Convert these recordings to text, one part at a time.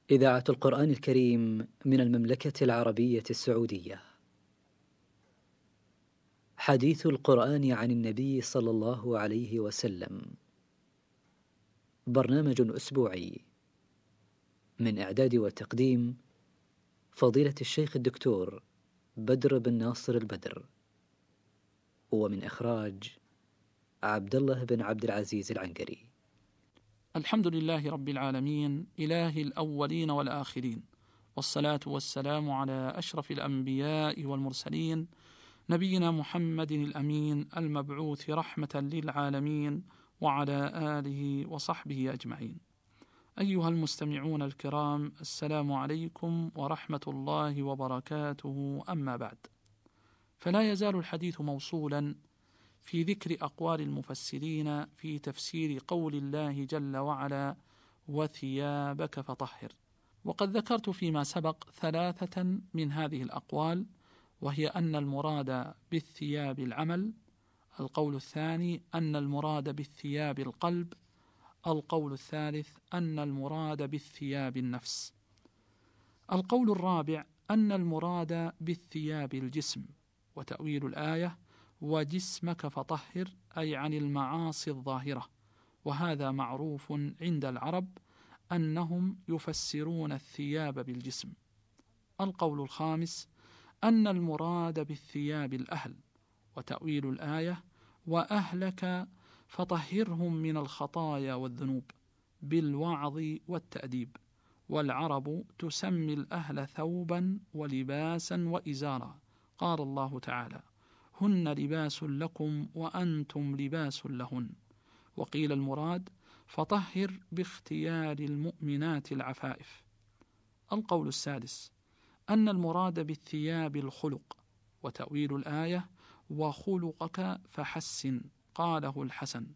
إذاعة القرآن الكريم من المملكة العربية السعودية. حديث القرآن عن النبي صلى الله عليه وسلم، برنامج أسبوعي من إعداد وتقديم فضيلة الشيخ الدكتور بدر بن ناصر البدر، ومن إخراج عبد الله بن عبد العزيز العنقري. الحمد لله رب العالمين، إله الأولين والآخرين، والصلاة والسلام على أشرف الأنبياء والمرسلين، نبينا محمد الأمين المبعوث رحمة للعالمين، وعلى آله وصحبه أجمعين. أيها المستمعون الكرام، السلام عليكم ورحمة الله وبركاته. أما بعد، فلا يزال الحديث موصولا في ذكر أقوال المفسرين في تفسير قول الله جل وعلا: وثيابك فطهر. وقد ذكرت فيما سبق 3 من هذه الأقوال، وهي أن المراد بالثياب العمل، القول الثاني أن المراد بالثياب القلب، القول الثالث أن المراد بالثياب النفس. القول الرابع أن المراد بالثياب الجسم، وتأويل الآية وجسمك فطهر أي عن المعاصي الظاهرة، وهذا معروف عند العرب أنهم يفسرون الثياب بالجسم. القول الخامس أن المراد بالثياب الأهل، وتأويل الآية وأهلك فطهرهم من الخطايا والذنوب بالوعظ والتأديب، والعرب تسمي الأهل ثوبا ولباسا وإزارا، قال الله تعالى: هن لباس لكم وأنتم لباس لهن. وقيل المراد فطهر باختيار المؤمنات العفائف. القول السادس أن المراد بالثياب الخلق، وتأويل الآية وخلقك فحسن، قاله الحسن،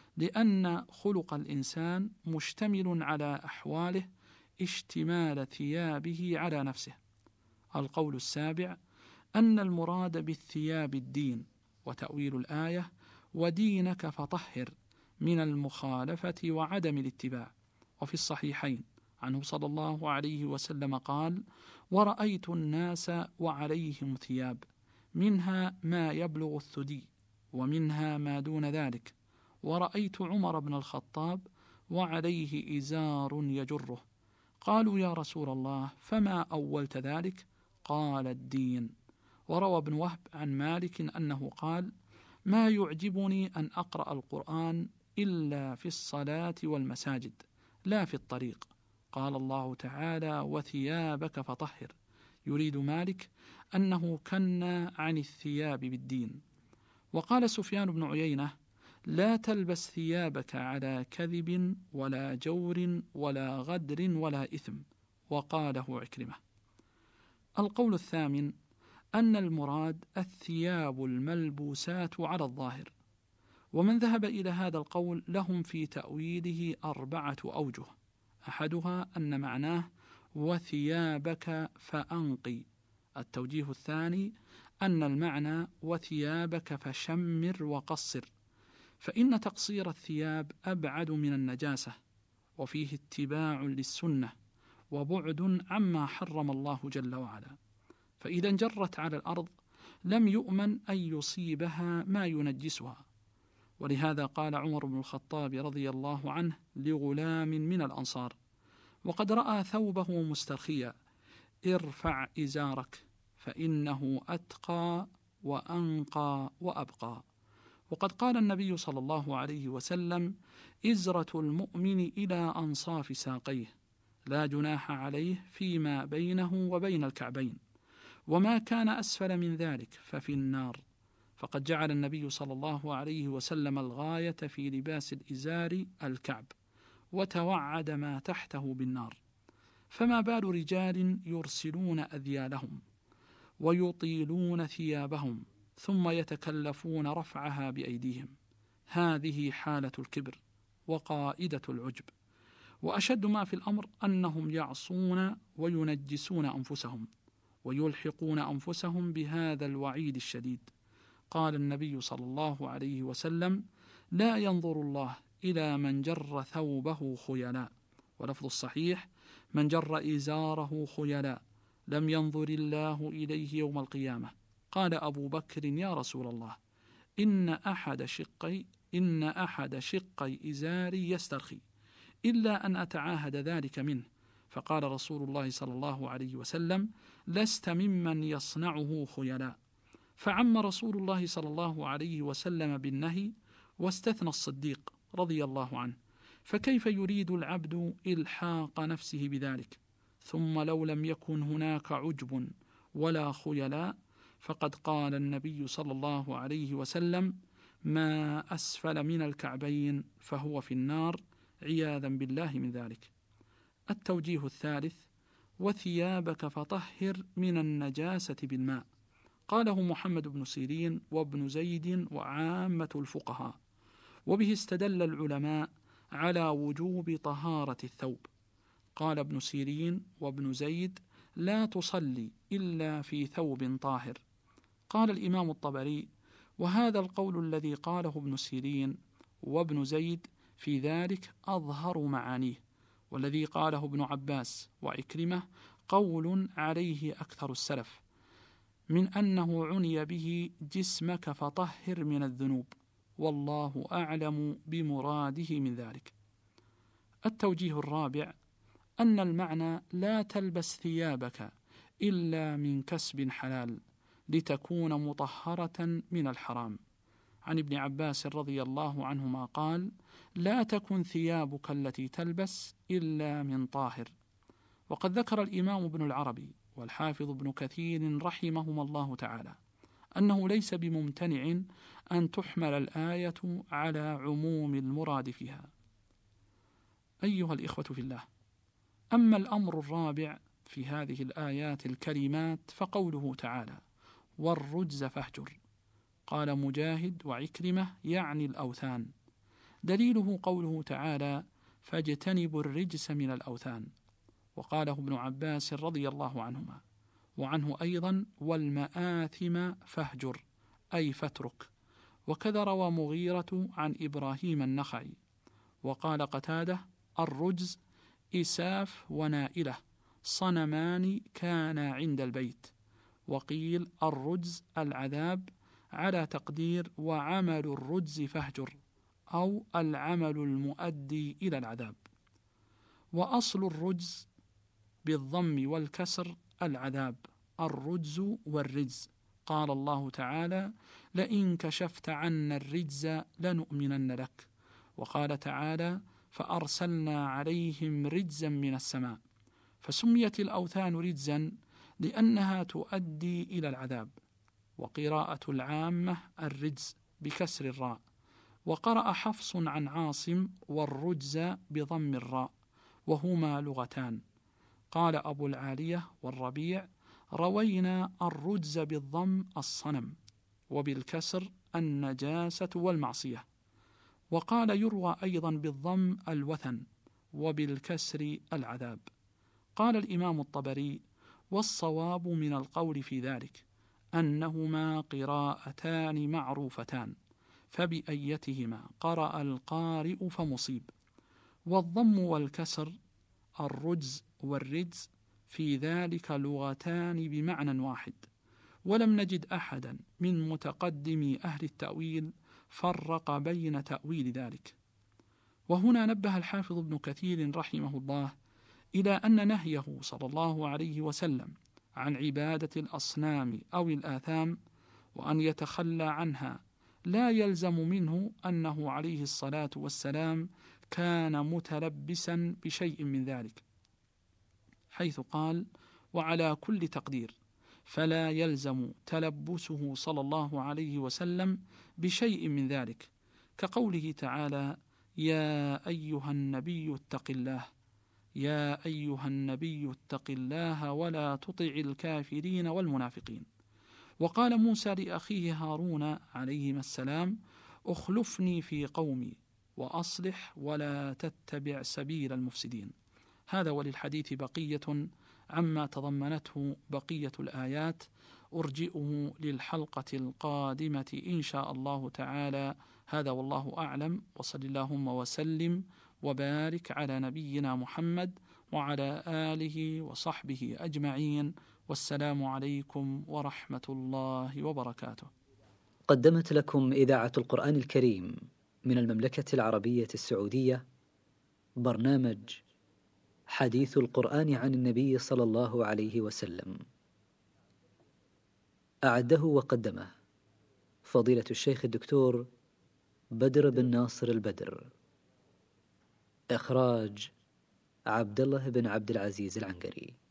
لأن خلق الإنسان مشتمل على أحواله اشتمال ثيابه على نفسه. القول السابع أن المراد بالثياب الدين، وتأويل الآية ودينك فطهر من المخالفة وعدم الاتباع. وفي الصحيحين عنه صلى الله عليه وسلم قال: ورأيت الناس وعليهم ثياب، منها ما يبلغ الثدي ومنها ما دون ذلك، ورأيت عمر بن الخطاب وعليه إزار يجره. قالوا: يا رسول الله، فما أولت ذلك؟ قال: الدين. وروى ابن وهب عن مالك أنه قال: ما يعجبني أن أقرأ القرآن إلا في الصلاة والمساجد، لا في الطريق. قال الله تعالى: وثيابك فطهر، يريد مالك أنه كنى عن الثياب بالدين. وقال سفيان بن عيينة: لا تلبس ثيابك على كذب ولا جور ولا غدر ولا إثم، وقاله عكرمة. القول الثامن أن المراد الثياب الملبوسات على الظاهر، ومن ذهب إلى هذا القول لهم في تأويله 4 أوجه. أحدها أن معناه وثيابك فأنقي. التوجيه الثاني أن المعنى وثيابك فشمر وقصر، فإن تقصير الثياب أبعد من النجاسة، وفيه اتباع للسنة وبعد عما حرم الله جل وعلا، فإذا انجرت على الأرض لم يؤمن أن يصيبها ما ينجسها. ولهذا قال عمر بن الخطاب رضي الله عنه لغلام من الأنصار وقد رأى ثوبه مسترخيا: ارفع إزارك فإنه أتقى وأنقى وأبقى. وقد قال النبي صلى الله عليه وسلم: إزرة المؤمن إلى أنصاف ساقيه، لا جناح عليه فيما بينه وبين الكعبين، وما كان أسفل من ذلك ففي النار. فقد جعل النبي صلى الله عليه وسلم الغاية في لباس الإزار الكعب، وتوعد ما تحته بالنار. فما بال رجال يرسلون أذيالهم ويطيلون ثيابهم ثم يتكلفون رفعها بأيديهم؟ هذه حالة الكبر وقائدة العجب. وأشد ما في الأمر أنهم يعصون وينجسون أنفسهم ويلحقون أنفسهم بهذا الوعيد الشديد. قال النبي صلى الله عليه وسلم: لا ينظر الله إلى من جر ثوبه خيلاء، ولفظ الصحيح: من جر إزاره خيلاء لم ينظر الله إليه يوم القيامة. قال أبو بكر: يا رسول الله، إن أحد شقي إزاري يسترخي، إلا أن أتعاهد ذلك منه. فقال رسول الله صلى الله عليه وسلم: لست ممن يصنعه خيلاء. فعم رسول الله صلى الله عليه وسلم بالنهي، واستثنى الصديق رضي الله عنه. فكيف يريد العبد إلحاق نفسه بذلك؟ ثم لو لم يكن هناك عجب ولا خيلاء، فقد قال النبي صلى الله عليه وسلم: ما أسفل من الكعبين فهو في النار، عياذا بالله من ذلك. التوجيه الثالث: وثيابك فطهر من النجاسة بالماء. قاله محمد بن سيرين وابن زيد وعامة الفقهاء، وبه استدل العلماء على وجوب طهارة الثوب. قال ابن سيرين وابن زيد: لا تصلي إلا في ثوب طاهر. قال الإمام الطبري: وهذا القول الذي قاله ابن سيرين وابن زيد في ذلك أظهر معانيه، والذي قاله ابن عباس وعكرمة قول عليه أكثر السلف، من أنه عني به جسمك فطهر من الذنوب، والله أعلم بمراده من ذلك. التوجيه الرابع: أن المعنى لا تلبس ثيابك إلا من كسب حلال لتكون مطهرة من الحرام. عن ابن عباس رضي الله عنهما قال: لا تكن ثيابك التي تلبس إلا من طاهر. وقد ذكر الإمام ابن العربي والحافظ ابن كثير رحمهما الله تعالى أنه ليس بممتنع أن تحمل الآية على عموم المراد فيها. أيها الإخوة في الله، أما الأمر الرابع في هذه الآيات الكريمات فقوله تعالى: والرجز فاهجر. قال مجاهد وعكرمة: يعني الأوثان. دليله قوله تعالى: فاجتنبوا الرجس من الأوثان. وقاله ابن عباس رضي الله عنهما، وعنه أيضا: والمآثم فاهجر، أي فاترك. وكذا روى مغيرة عن إبراهيم النخعي. وقال قتادة: الرجز إساف ونائلة، صنمان كانا عند البيت. وقيل الرجز العذاب، على تقدير وعمل الرجز فاهجر، أو العمل المؤدي إلى العذاب. وأصل الرجز بالضم والكسر العذاب، الرجز والرجز. قال الله تعالى: لئن كشفت عنا الرجز لنؤمنن لك. وقال تعالى: فأرسلنا عليهم رجزا من السماء. فسميت الأوثان رجزا لأنها تؤدي إلى العذاب. وقراءة العامة الرجز بكسر الراء. وقرأ حفص عن عاصم: والرجز بضم الراء، وهما لغتان. قال أبو العالية والربيع: روينا الرجز بالضم الصنم، وبالكسر النجاسة والمعصية. وقال يروى أيضا بالضم الوثن، وبالكسر العذاب. قال الإمام الطبري: والصواب من القول في ذلك أنهما قراءتان معروفتان، فبأيتهما قرأ القارئ فمصيب. والضم والكسر، الرجز والرجز، في ذلك لغتان بمعنى واحد، ولم نجد أحدا من متقدمي أهل التأويل فرق بين تأويل ذلك. وهنا نبه الحافظ ابن كثير رحمه الله إلى أن نهيه صلى الله عليه وسلم عن عبادة الأصنام أو الآثام وأن يتخلى عنها لا يلزم منه أنه عليه الصلاة والسلام كان متلبسا بشيء من ذلك، حيث قال: وعلى كل تقدير، فلا يلزم تلبسه صلى الله عليه وسلم بشيء من ذلك، كقوله تعالى: يا أيها النبي اتق الله، يا أيها النبي اتق الله ولا تطع الكافرين والمنافقين. وقال موسى لأخيه هارون عليهما السلام: اخلفني في قومي وأصلح ولا تتبع سبيل المفسدين. هذا وللحديث بقية عما تضمنته بقية الآيات، أرجئه للحلقة القادمة إن شاء الله تعالى. هذا والله أعلم، وصل اللهم وسلم وبارك على نبينا محمد وعلى آله وصحبه أجمعين، والسلام عليكم ورحمة الله وبركاته. قدمت لكم إذاعة القرآن الكريم من المملكة العربية السعودية برنامج حديث القرآن عن النبي صلى الله عليه وسلم. أعده وقدمه فضيلة الشيخ الدكتور بدر بن ناصر البدر. إخراج عبد الله بن عبد العزيز العنقري.